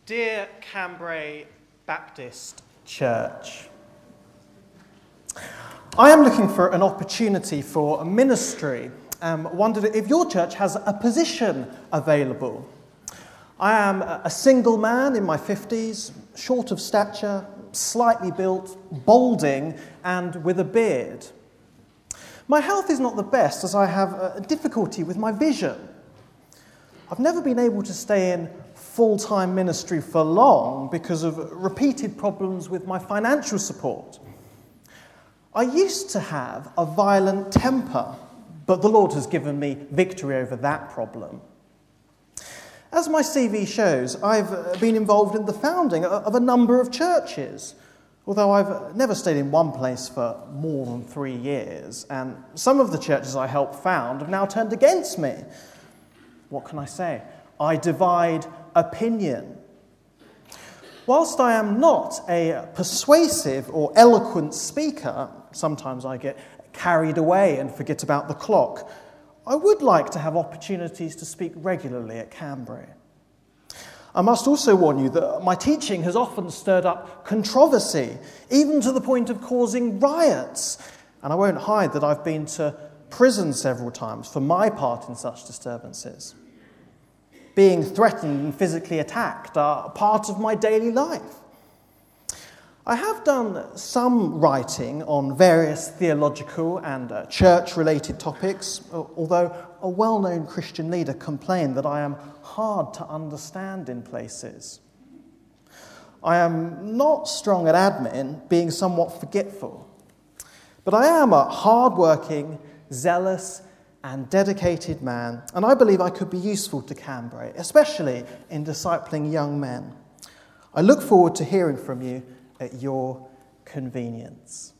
Dear Cambrai Baptist Church, I am looking for an opportunity for a ministry. Wondered if your church has a position available. I am a single man in my 50s, short of stature, slightly built, balding, and with a beard. My health is not the best as I have a difficulty with my vision. I've never been able to stay in full-time ministry for long because of repeated problems with my financial support. I used to have a violent temper, but the Lord has given me victory over that problem. As my CV shows, I've been involved in the founding of a number of churches, although I've never stayed in one place for more than 3 years, and some of the churches I helped found have now turned against me. What can I say? I divide opinion. Whilst I am not a persuasive or eloquent speaker, sometimes I get carried away and forget about the clock, I would like to have opportunities to speak regularly at Cambrai. I must also warn you that my teaching has often stirred up controversy, even to the point of causing riots, and I won't hide that I've been to prison several times for my part in such disturbances. Being threatened and physically attacked are part of my daily life. I have done some writing on various theological and church-related topics, although a well-known Christian leader complained that I am hard to understand in places. I am not strong at admin, being somewhat forgetful, but I am a hard-working, zealous, and dedicated man, and I believe I could be useful to Cambrai, especially in discipling young men. I look forward to hearing from you at your convenience.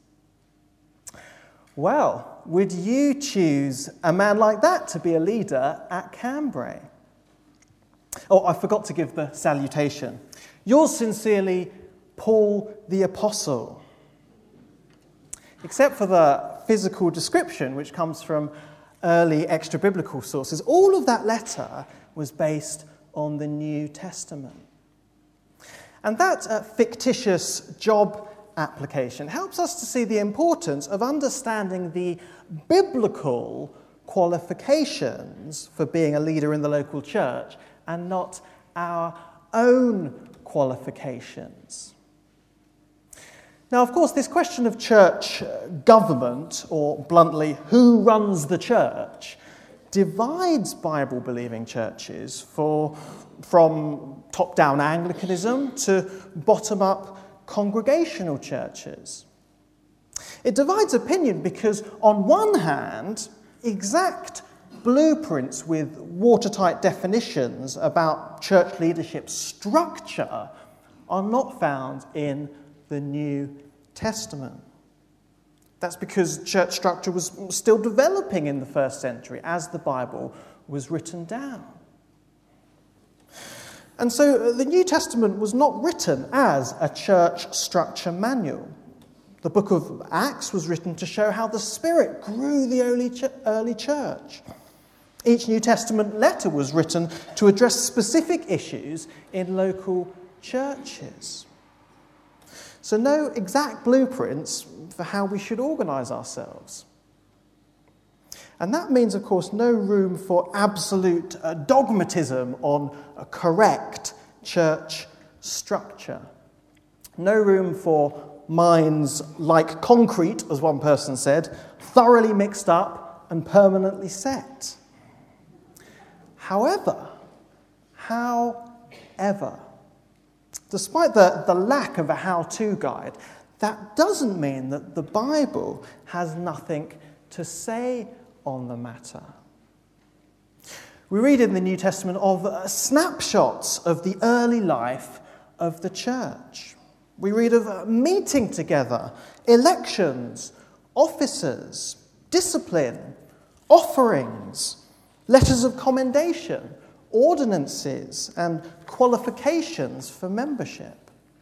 Well, would you choose a man like that to be a leader at Cambrai? Oh, I forgot to give the salutation. Yours sincerely, Paul the Apostle. Except for the physical description, which comes from early extra-biblical sources, all of that letter was based on the New Testament. And that fictitious job application helps us to see the importance of understanding the biblical qualifications for being a leader in the local church and not our own qualifications. Now, of course, this question of church government, or bluntly, who runs the church, divides Bible-believing churches from top-down Anglicanism to bottom-up congregational churches. It divides opinion because, on one hand, exact blueprints with watertight definitions about church leadership structure are not found in the New Testament. That's because church structure was still developing in the first century as the Bible was written down. And so the New Testament was not written as a church structure manual. The book of Acts was written to show how the Spirit grew the early church. Each New Testament letter was written to address specific issues in local churches. So no exact blueprints for how we should organise ourselves. And that means, of course, no room for absolute dogmatism on a correct church structure. No room for minds like concrete, as one person said, thoroughly mixed up and permanently set. However, despite the lack of a how-to guide, that doesn't mean that the Bible has nothing to say on the matter. We read in the New Testament of snapshots of the early life of the church. We read of meeting together, elections, officers, discipline, offerings, letters of commendation, ordinances, and qualifications for membership.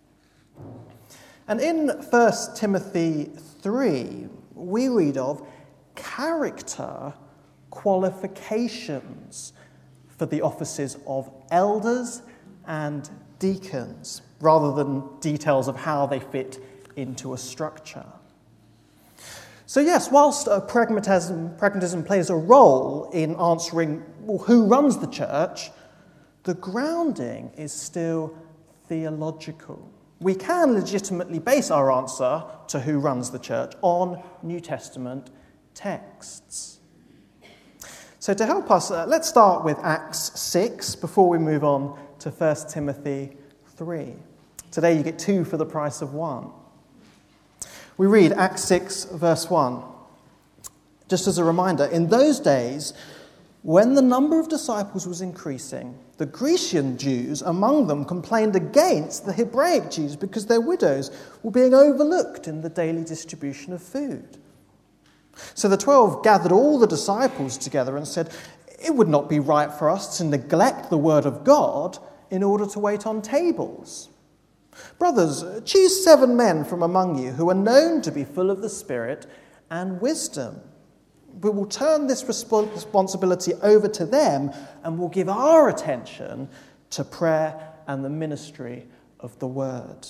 And in 1 Timothy 3, we read of character qualifications for the offices of elders and deacons, rather than details of how they fit into a structure. So yes, whilst pragmatism plays a role in answering who runs the church, the grounding is still theological. We can legitimately base our answer to who runs the church on New Testament texts. So to help us, let's start with Acts 6 before we move on to 1 Timothy 3. Today you get 2 for the price of 1. We read Acts 6, verse 1. Just as a reminder, in those days, when the number of disciples was increasing, the Grecian Jews among them complained against the Hebraic Jews because their widows were being overlooked in the daily distribution of food. So the 12 gathered all the disciples together and said, "It would not be right for us to neglect the word of God in order to wait on tables. Brothers, choose 7 men from among you who are known to be full of the Spirit and wisdom. We will turn this responsibility over to them and will give our attention to prayer and the ministry of the word."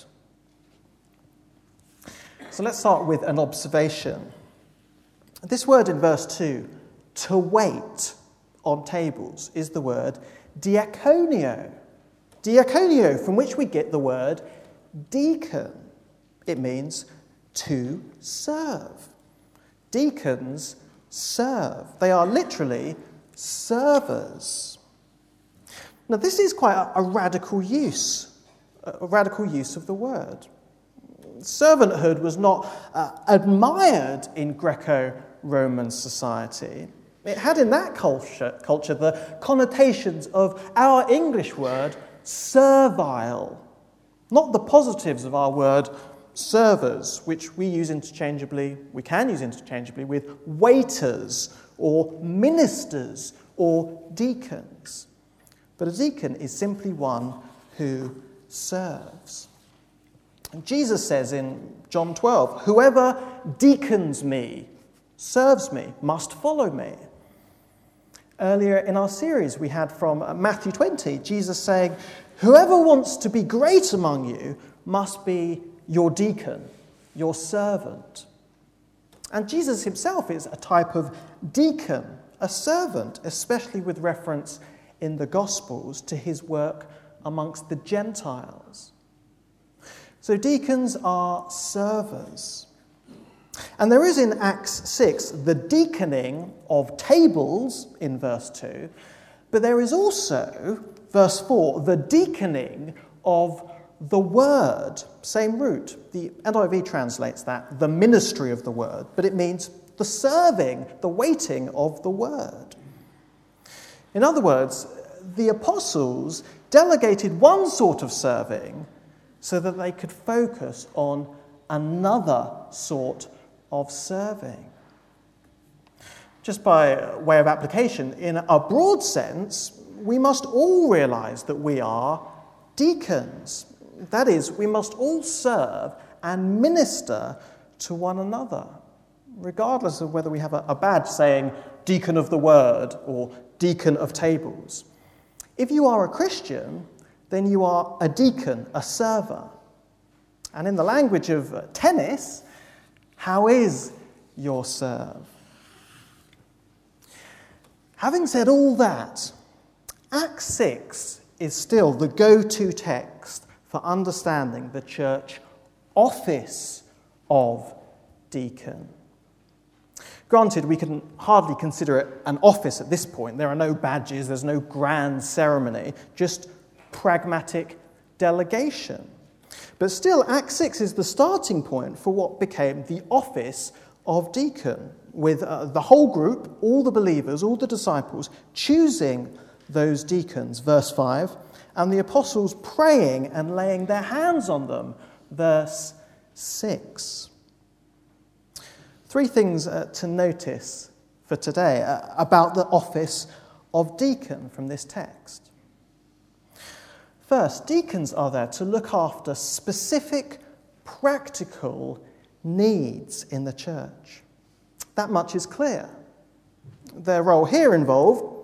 So let's start with an observation. This word in verse 2, to wait on tables, is the word diakonio. Diakonio, from which we get the word deacon. It means to serve. Deacons serve. They are literally servers. Now, this is quite a radical use of the word. Servanthood was not admired in Greco-Roman society. It had in that culture the connotations of our English word servile, not the positives of our word servers, which we can use interchangeably with waiters or ministers or deacons. But a deacon is simply one who serves. And Jesus says in John 12, "Whoever deacons me, serves me, must follow me." Earlier in our series, we had from Matthew 20, Jesus saying, "Whoever wants to be great among you must be your deacon, your servant." And Jesus himself is a type of deacon, a servant, especially with reference in the Gospels to his work amongst the Gentiles. So deacons are servers. And there is in Acts 6 the deaconing of tables in verse 2, but there is also, verse 4, the deaconing of the word. Same root. The NIV translates that, the ministry of the word, but it means the serving, the waiting of the word. In other words, the apostles delegated one sort of serving so that they could focus on another sort of serving. Just by way of application, in a broad sense, we must all realise that we are deacons. That is, we must all serve and minister to one another, regardless of whether we have a badge saying deacon of the word or deacon of tables. If you are a Christian, then you are a deacon, a server. And in the language of tennis, how is your serve? Having said all that, Acts 6 is still the go-to text for understanding the church office of deacon. Granted, we can hardly consider it an office at this point. There are no badges, there's no grand ceremony, just pragmatic delegation. But still, Acts 6 is the starting point for what became the office of deacon, with the whole group, all the believers, all the disciples, choosing those deacons, verse 5, and the apostles praying and laying their hands on them, verse 6. 3 things to notice for today about the office of deacon from this text. First, deacons are there to look after specific practical needs in the church. That much is clear. Their role here involved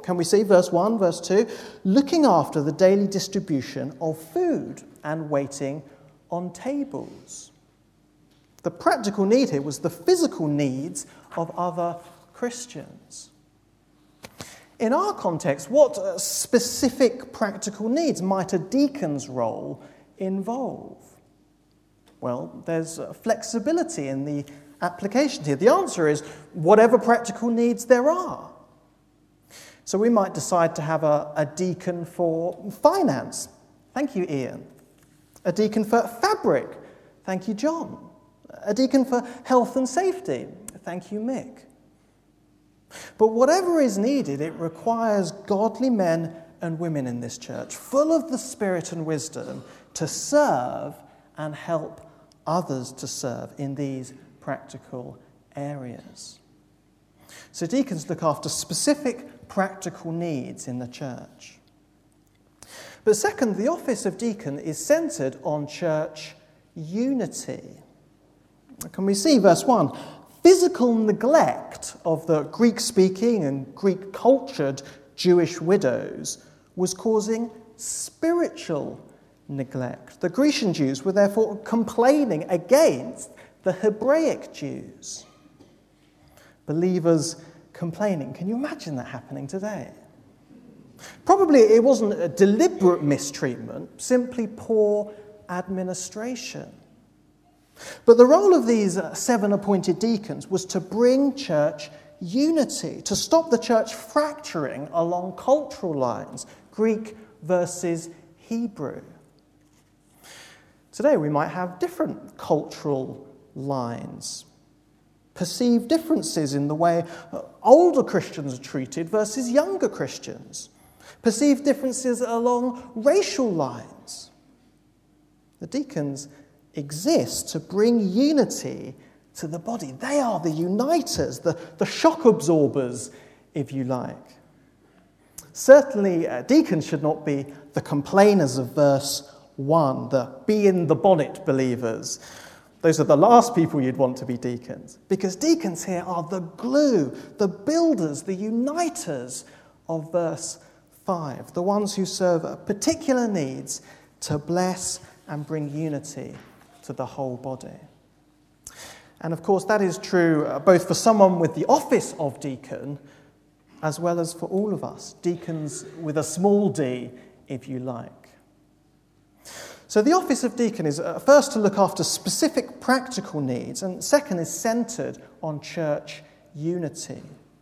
Can we see verse 1, verse 2? Looking after the daily distribution of food and waiting on tables. The practical need here was the physical needs of other Christians. In our context, what specific practical needs might a deacon's role involve? Well, there's flexibility in the application here. The answer is whatever practical needs there are. So we might decide to have a deacon for finance. Thank you, Ian. A deacon for fabric. Thank you, John. A deacon for health and safety. Thank you, Mick. But whatever is needed, it requires godly men and women in this church, full of the Spirit and wisdom, to serve and help others to serve in these practical areas. So deacons look after specific practical needs in the church. But second, the office of deacon is centred on church unity. Can we see verse 1? Physical neglect of the Greek-speaking and Greek-cultured Jewish widows was causing spiritual neglect. The Grecian Jews were therefore complaining against the Hebraic Jews. Believers complaining. Can you imagine that happening today? Probably it wasn't a deliberate mistreatment, simply poor administration. But the role of these 7 appointed deacons was to bring church unity, to stop the church fracturing along cultural lines, Greek versus Hebrew. Today we might have different cultural lines, perceived differences in the way older Christians are treated versus younger Christians, perceived differences along racial lines. The deacons exist to bring unity to the body. They are the uniters, the shock absorbers, if you like. Certainly, deacons should not be the complainers of verse 1, the be in the bonnet believers. Those are the last people you'd want to be deacons, because deacons here are the glue, the builders, the uniters of verse 5, the ones who serve particular needs to bless and bring unity to the whole body. And of course, that is true both for someone with the office of deacon as well as for all of us, deacons with a small d, if you like. So the office of deacon is first to look after specific practical needs, and second is centred on church unity.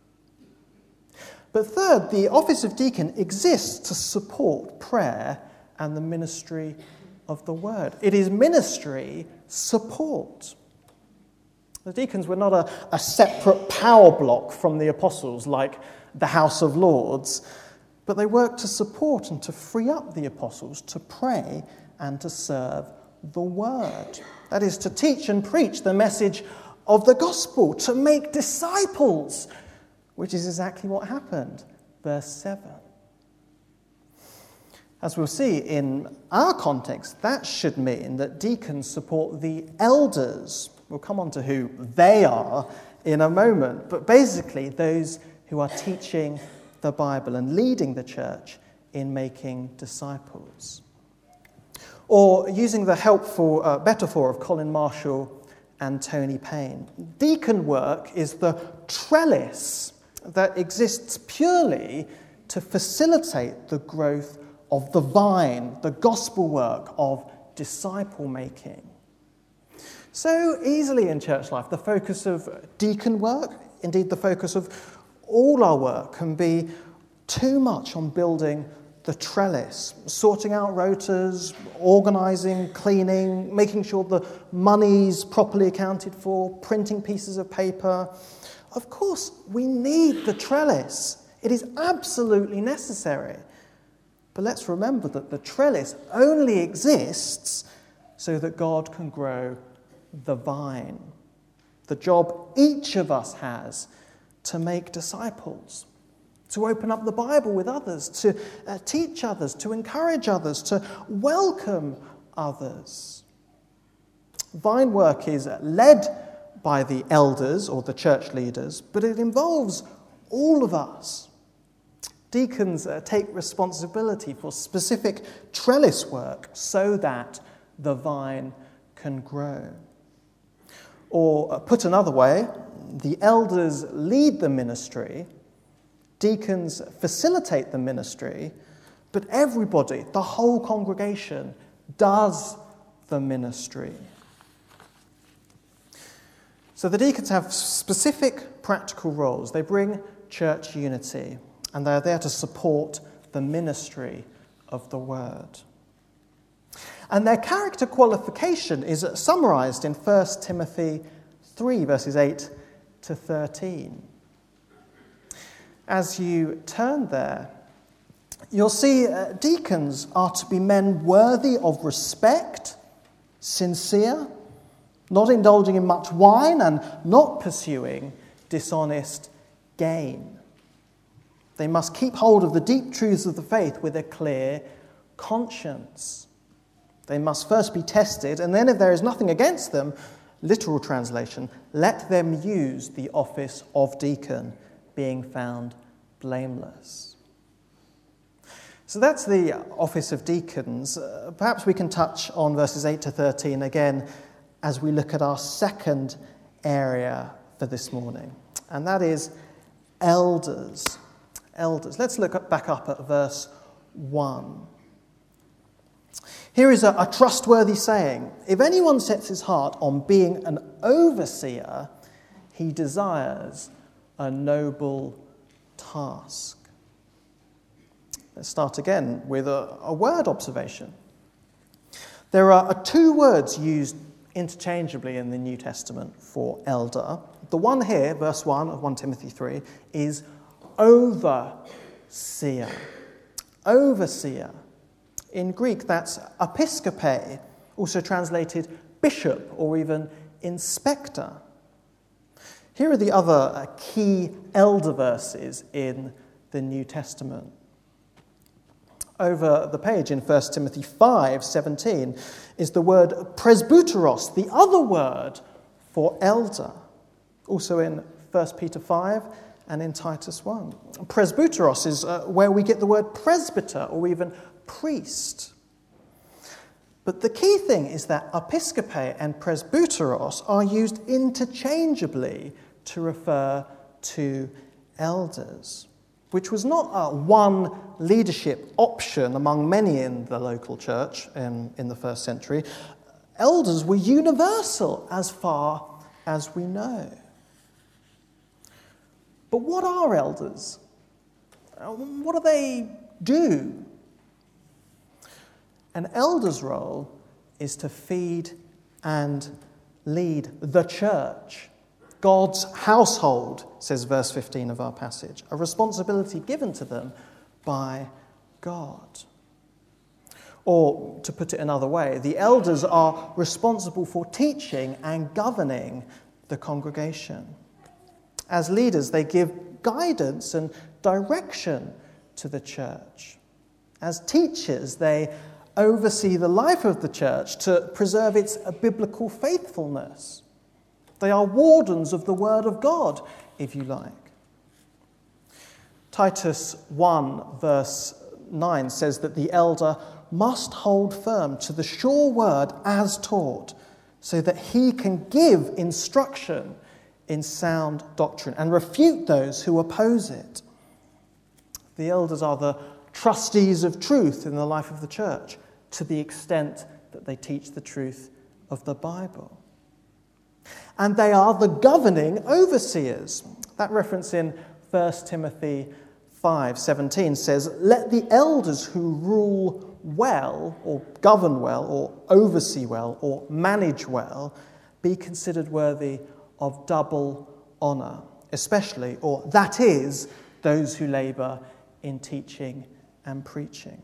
But third, the office of deacon exists to support prayer and the ministry of the word. It is ministry support. The deacons were not a separate power block from the apostles like the House of Lords, but they worked to support and to free up the apostles to pray and to serve the word. That is, to teach and preach the message of the gospel, to make disciples, which is exactly what happened. Verse 7. As we'll see in our context, that should mean that deacons support the elders. We'll come on to who they are in a moment, but basically those who are teaching the Bible and leading the church in making disciples. Or using the helpful metaphor of Colin Marshall and Tony Payne, deacon work is the trellis that exists purely to facilitate the growth of the vine, the gospel work of disciple making. So easily in church life, the focus of deacon work, indeed the focus of all our work, can be too much on building the trellis, sorting out rotas, organising, cleaning, making sure the money's properly accounted for, printing pieces of paper. Of course, we need the trellis. It is absolutely necessary. But let's remember that the trellis only exists so that God can grow the vine. The job each of us has to make disciples, to open up the Bible with others, to teach others, to encourage others, to welcome others. Vine work is led by the elders or the church leaders, but it involves all of us. Deacons take responsibility for specific trellis work so that the vine can grow. Or put another way, the elders lead the ministry, deacons facilitate the ministry, but everybody, the whole congregation, does the ministry. So the deacons have specific practical roles. They bring church unity, and they're there to support the ministry of the word. And their character qualification is summarised in 1 Timothy 3, verses 8 to 13. As you turn there, you'll see deacons are to be men worthy of respect, sincere, not indulging in much wine, and not pursuing dishonest gain. They must keep hold of the deep truths of the faith with a clear conscience. They must first be tested, and then if there is nothing against them, literal translation, let them use the office of deacon, being found blameless. So that's the office of deacons. Perhaps we can touch on verses 8 to 13 again as we look at our second area for this morning, and that is elders. Elders. Let's look back up at verse 1. Here is a trustworthy saying. If anyone sets his heart on being an overseer, he desires a noble task. Let's start again with a word observation. There are two words used interchangeably in the New Testament for elder. The one here, verse 1 of 1 Timothy 3, is overseer. Overseer. In Greek, that's episkope, also translated bishop or even inspector. Here are the other key elder verses in the New Testament. Over the page in 1 Timothy 5:17 is the word presbyteros, the other word for elder, also in 1 Peter 5 and in Titus 1. Presbyteros is where we get the word presbyter or even priest. But the key thing is that episkope and presbyteros are used interchangeably to refer to elders, which was not one leadership option among many in the local church in the first century. Elders were universal as far as we know. But what are elders? What do they do? An elder's role is to feed and lead the church, God's household, says verse 15 of our passage, a responsibility given to them by God. Or, to put it another way, the elders are responsible for teaching and governing the congregation. As leaders, they give guidance and direction to the church. As teachers, they oversee the life of the church to preserve its biblical faithfulness. They are wardens of the word of God, if you like. Titus 1 verse 9 says that the elder must hold firm to the sure word as taught, so that he can give instruction in sound doctrine and refute those who oppose it. The elders are the trustees of truth in the life of the church, to the extent that they teach the truth of the Bible. And they are the governing overseers. That reference in 1 Timothy 5:17 says, "Let the elders who rule well, or govern well, or oversee well, or manage well, be considered worthy of double honour, especially, or that is, those who labour in teaching and preaching."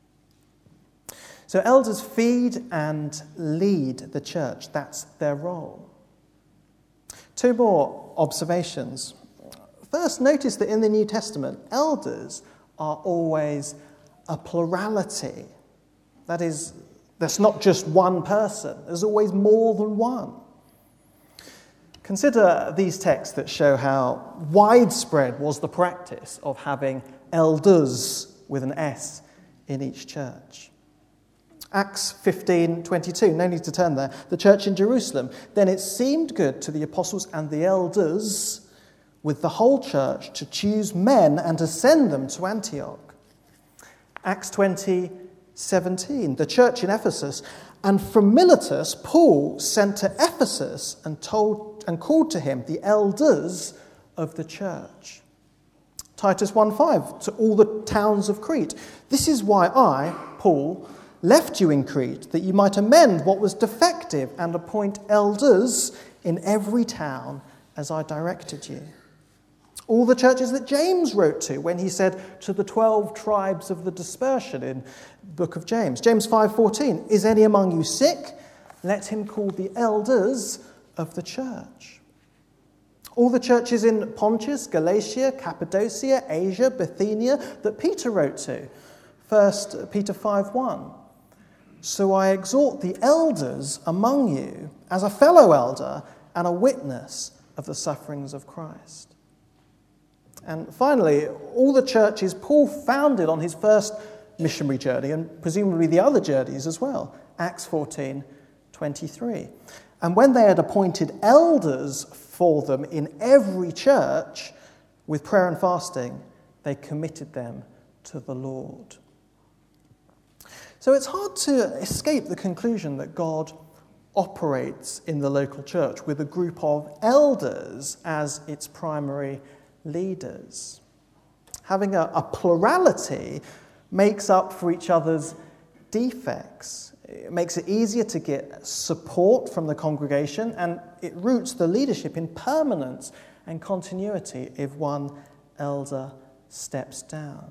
So elders feed and lead the church. That's their role. Two more observations. First, notice that in the New Testament, elders are always a plurality. That is, that's not just one person. There's always more than one. Consider these texts that show how widespread was the practice of having elders with an S in each church. Acts 15:22, no need to turn there. The church in Jerusalem. Then it seemed good to the apostles and the elders with the whole church to choose men and to send them to Antioch. Acts 20:17, the church in Ephesus. And from Miletus, Paul sent to Ephesus and called to him the elders of the church. Titus 1:5, to all the towns of Crete. This is why I, Paul, left you in Crete, that you might amend what was defective and appoint elders in every town as I directed you. All the churches that James wrote to when he said to the 12 tribes of the dispersion in the book of James. James 5:14, is any among you sick? Let him call the elders of the church. All the churches in Pontus, Galatia, Cappadocia, Asia, Bithynia that Peter wrote to. 1 Peter 5:1. So I exhort the elders among you as a fellow elder and a witness of the sufferings of Christ. And finally, all the churches Paul founded on his first missionary journey, and presumably the other journeys as well. Acts 14:23. And when they had appointed elders for them in every church, with prayer and fasting, they committed them to the Lord. So it's hard to escape the conclusion that God operates in the local church with a group of elders as its primary leaders. Having a plurality makes up for each other's defects. It makes it easier to get support from the congregation, and it roots the leadership in permanence and continuity if one elder steps down.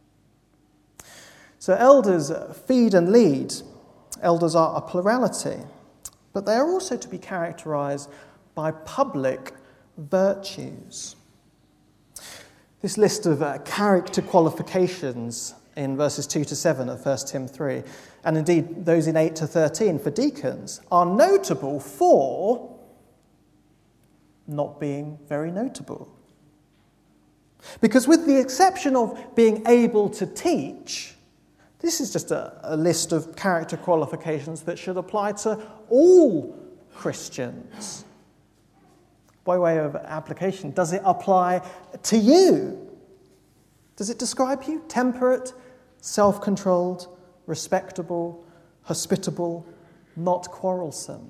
So elders feed and lead. Elders are a plurality, but they are also to be characterized by public virtues. This list of character qualifications in verses 2 to 7 of 1 Tim 3, and indeed those in 8 to 13 for deacons, are notable for not being very notable. Because with the exception of being able to teach, this is just a list of character qualifications that should apply to all Christians. By way of application, does it apply to you? Does it describe you? Temperate, self-controlled, respectable, hospitable, not quarrelsome.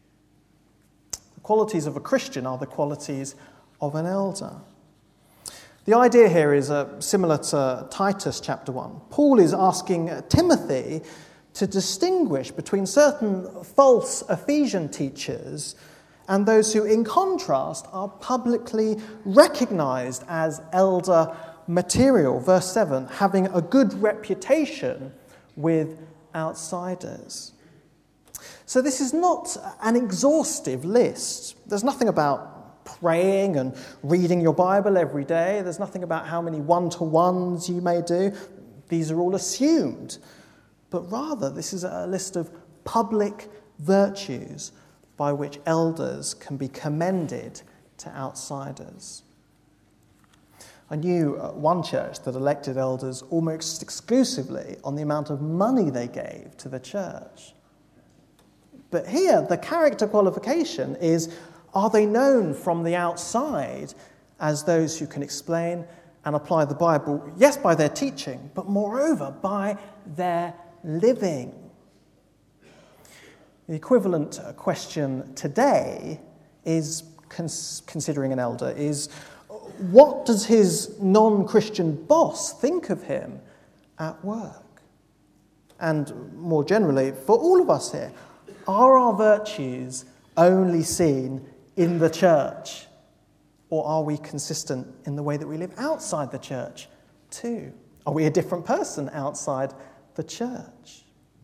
The qualities of a Christian are the qualities of an elder. The idea here is similar to Titus chapter 1. Paul is asking Timothy to distinguish between certain false Ephesian teachers and those who, in contrast, are publicly recognized as elder material. Verse 7, having a good reputation with outsiders. So this is not an exhaustive list. There's nothing about praying and reading your Bible every day. There's nothing about how many one-to-ones you may do. These are all assumed. But rather, this is a list of public virtues by which elders can be commended to outsiders. I knew one church that elected elders almost exclusively on the amount of money they gave to the church. But here, the character qualification is, are they known from the outside as those who can explain and apply the Bible, yes, by their teaching, but moreover, by their living? The equivalent question today is, considering an elder, is what does his non-Christian boss think of him at work? And more generally, for all of us here, are our virtues only seen in the church, or are we consistent in the way that we live outside the church too? Are we a different person outside the church?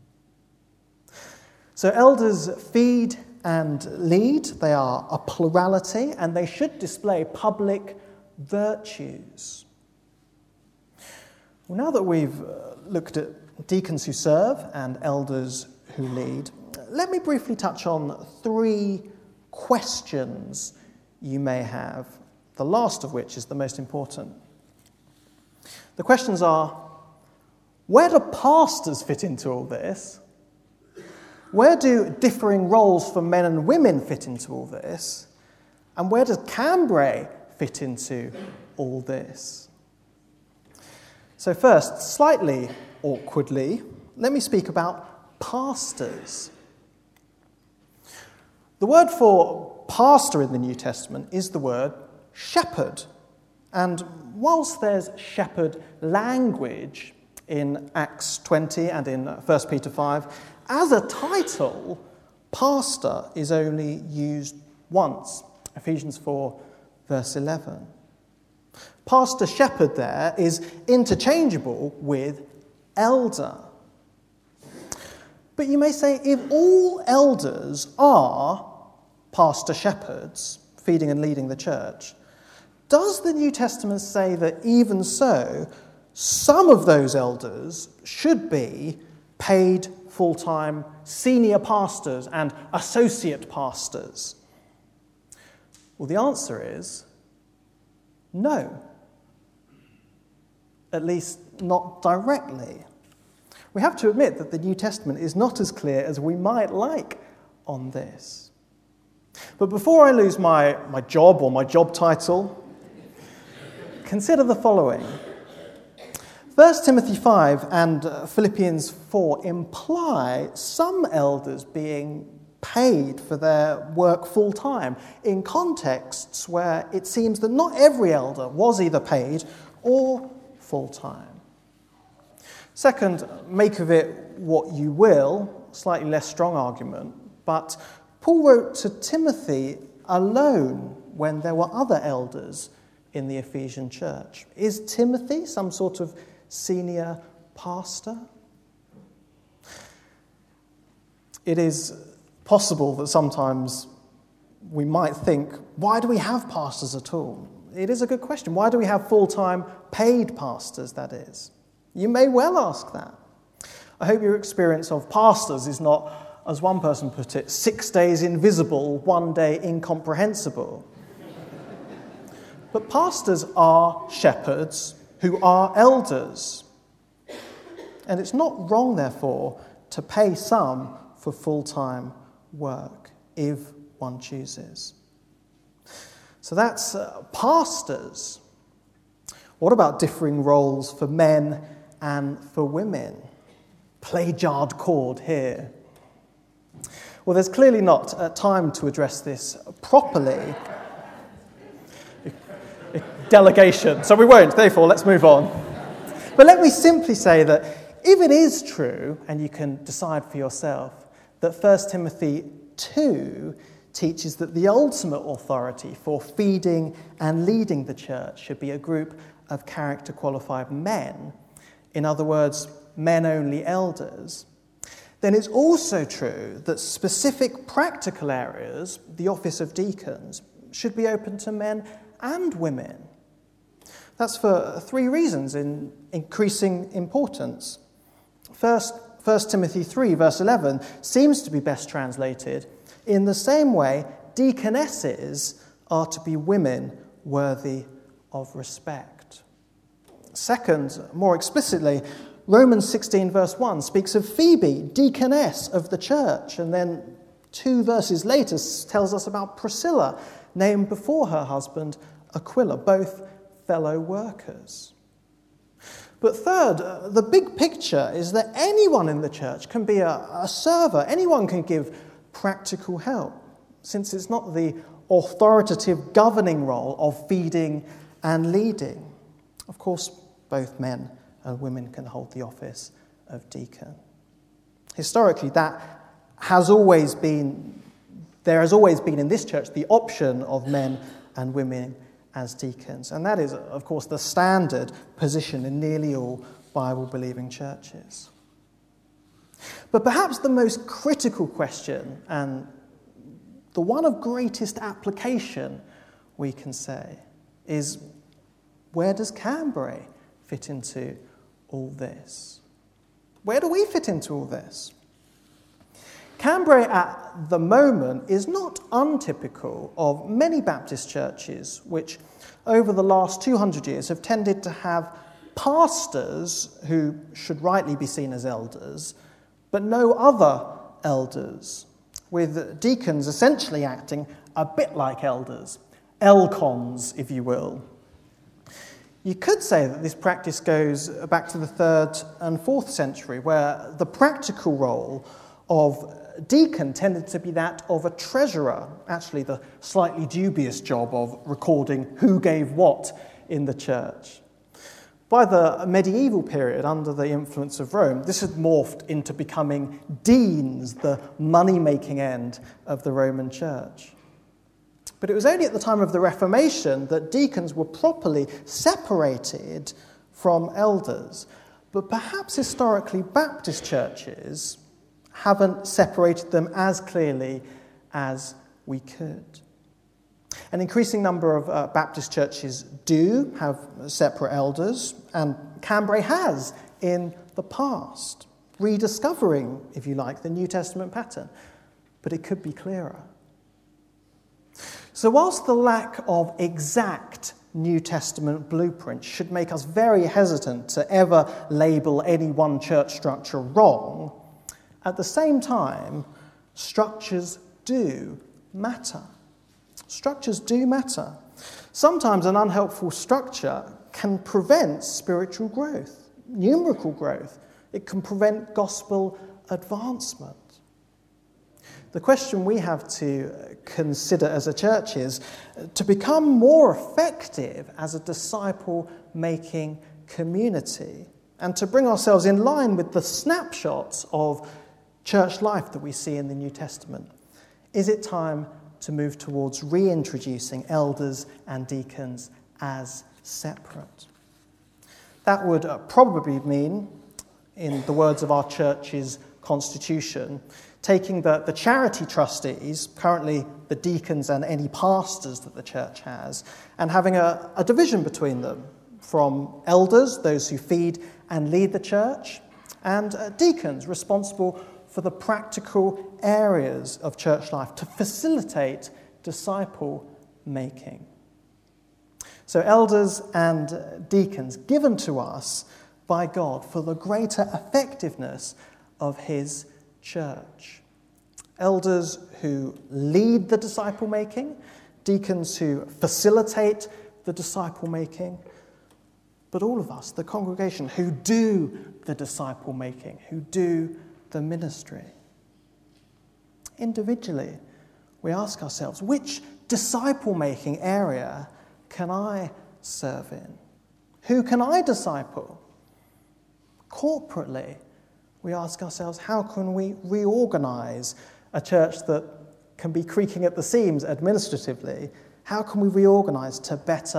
So elders feed and lead. They are a plurality, and they should display public virtues. Well, now that we've looked at deacons who serve and elders who lead, let me briefly touch on three questions you may have, the last of which is the most important. The questions are, where do pastors fit into all this? Where do differing roles for men and women fit into all this? And where does Cambrai fit into all this? So first, slightly awkwardly, let me speak about pastors. The word for pastor in the New Testament is the word shepherd. And whilst there's shepherd language in Acts 20 and in 1 Peter 5, as a title, pastor is only used once. Ephesians 4, verse 11. Pastor shepherd there is interchangeable with elder. But you may say, if all elders are pastor shepherds, feeding and leading the church, does the New Testament say that even so, some of those elders should be paid full-time senior pastors and associate pastors? Well, the answer is no. At least not directly. We have to admit that the New Testament is not as clear as we might like on this. But before I lose my job or my job title, consider the following. 1 Timothy 5 and Philippians 4 imply some elders being paid for their work full-time in contexts where it seems that not every elder was either paid or full-time. Second, make of it what you will, slightly less strong argument, but Paul wrote to Timothy alone when there were other elders in the Ephesian church. Is Timothy some sort of senior pastor? It is possible that sometimes we might think, why do we have pastors at all? It is a good question. Why do we have full-time paid pastors, that is? You may well ask that. I hope your experience of pastors is not, as one person put it, 6 days invisible, 1 day incomprehensible. But pastors are shepherds who are elders. And it's not wrong, therefore, to pay some for full-time work, if one chooses. So that's pastors. What about differing roles for men and for women? Play jarred chord here. Well, there's clearly not time to address this properly. Delegation, so we won't, therefore let's move on. But let me simply say that if it is true, and you can decide for yourself, that 1 Timothy 2 teaches that the ultimate authority for feeding and leading the church should be a group of character-qualified men, in other words, men-only elders, then it's also true that specific practical areas, the office of deacons, should be open to men and women. That's for 3 reasons in increasing importance. First, 1 Timothy 3, verse 11, seems to be best translated, in the same way, deaconesses are to be women worthy of respect. Second, more explicitly, Romans 16, verse 1 speaks of Phoebe, deaconess of the church, and then 2 verses later tells us about Priscilla, named before her husband Aquila, both fellow workers. But third, the big picture is that anyone in the church can be a server. Anyone can give practical help, since it's not the authoritative governing role of feeding and leading. Of course, both men and women can hold the office of deacon. Historically, there has always been in this church the option of men and women as deacons. And that is, of course, the standard position in nearly all Bible-believing churches. But perhaps the most critical question, and the one of greatest application, we can say, is where does Cambrai fit into all this? Where do we fit into all this? Cambrai at the moment is not untypical of many Baptist churches which over the last 200 years have tended to have pastors who should rightly be seen as elders, but no other elders, with deacons essentially acting a bit like elders, elcons, if you will. You could say that this practice goes back to the 3rd and 4th century, where the practical role of deacon tended to be that of a treasurer, actually the slightly dubious job of recording who gave what in the church. By the medieval period, under the influence of Rome, this had morphed into becoming deans, the money-making end of the Roman Church. But it was only at the time of the Reformation that deacons were properly separated from elders. But perhaps historically Baptist churches haven't separated them as clearly as we could. An increasing number of Baptist churches do have separate elders, and Cambrai has in the past, rediscovering, if you like, the New Testament pattern. But it could be clearer. So whilst the lack of exact New Testament blueprint should make us very hesitant to ever label any one church structure wrong, at the same time, structures do matter. Structures do matter. Sometimes an unhelpful structure can prevent spiritual growth, numerical growth. It can prevent gospel advancement. The question we have to consider as a church is to become more effective as a disciple-making community and to bring ourselves in line with the snapshots of church life that we see in the New Testament. Is it time to move towards reintroducing elders and deacons as separate? That would probably mean, in the words of our church's constitution, taking the charity trustees, currently the deacons and any pastors that the church has, and having a division between them from elders, those who feed and lead the church, and deacons responsible for the practical areas of church life to facilitate disciple making. So elders and deacons given to us by God for the greater effectiveness of his church. Elders who lead the disciple making, deacons who facilitate the disciple making, but all of us, the congregation, who do the disciple making, who do the ministry. Individually, we ask ourselves, which disciple-making area can I serve in? Who can I disciple? Corporately, we ask ourselves, how can we reorganize a church that can be creaking at the seams administratively? How can we reorganize to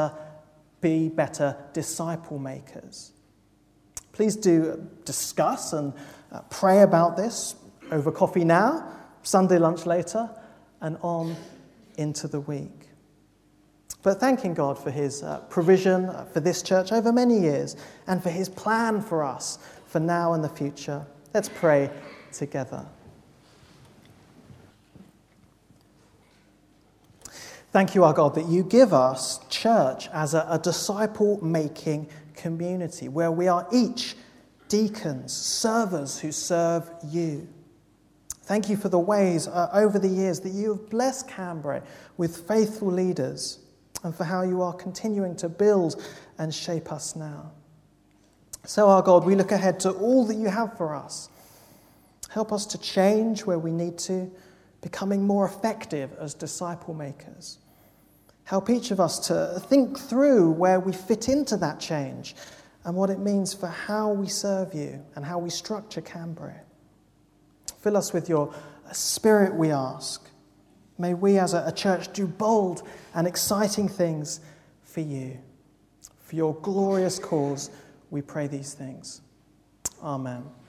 be better disciple makers? Please do discuss and pray about this over coffee now, Sunday lunch later, and on into the week. But thanking God for his provision for this church over many years and for his plan for us for now and the future, let's pray together. Thank you, our God, that you give us church as a disciple-making community where we are each deacons, servers who serve you. Thank you for the ways over the years that you have blessed Cambrai with faithful leaders and for how you are continuing to build and shape us now. So, our God, we look ahead to all that you have for us. Help us to change where we need to, becoming more effective as disciple makers. Help each of us to think through where we fit into that change and what it means for how we serve you and how we structure Cambrai. Fill us with your Spirit, we ask. May we as a church do bold and exciting things for you. For your glorious cause, we pray these things. Amen.